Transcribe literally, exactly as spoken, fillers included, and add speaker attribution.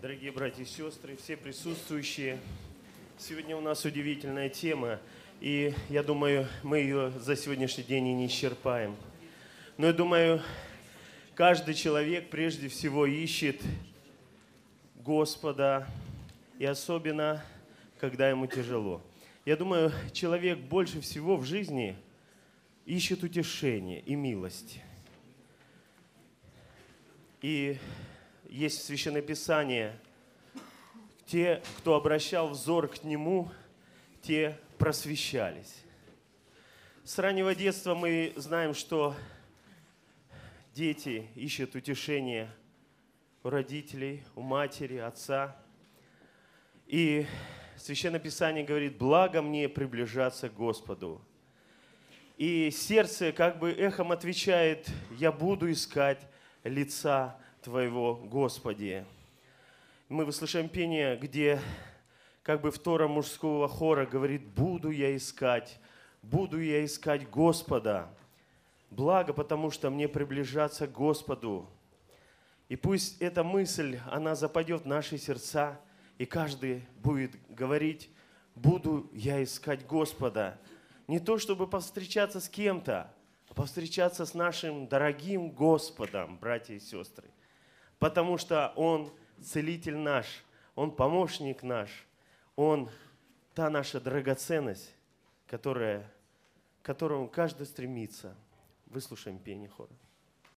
Speaker 1: Дорогие братья и сестры, все присутствующие, сегодня у нас удивительная тема, и я думаю, мы ее за сегодняшний день и не исчерпаем. Но я думаю, каждый человек прежде всего ищет Господа, и особенно, когда ему тяжело. Я думаю, человек больше всего в жизни ищет утешение и милость. И есть в Священном Писании: те, кто обращал взор к Нему, те просвещались. С раннего детства мы знаем, что дети ищут утешение у родителей, у матери, отца. И Священное Писание говорит: «Благо мне приближаться к Господу». И сердце как бы эхом отвечает: «Я буду искать лица Твоего, Господи». Мы выслушаем пение, где как бы втора мужского хора говорит: «Буду я искать, буду я искать Господа». Благо, потому что мне приближаться к Господу. И пусть эта мысль, она западет в наши сердца, и каждый будет говорить: «Буду я искать Господа». Не то, чтобы повстречаться с кем-то, а повстречаться с нашим дорогим Господом, братья и сестры. Потому что Он целитель наш, Он помощник наш, Он та наша драгоценность, которая, к которому каждый стремится. Выслушаем пение хора.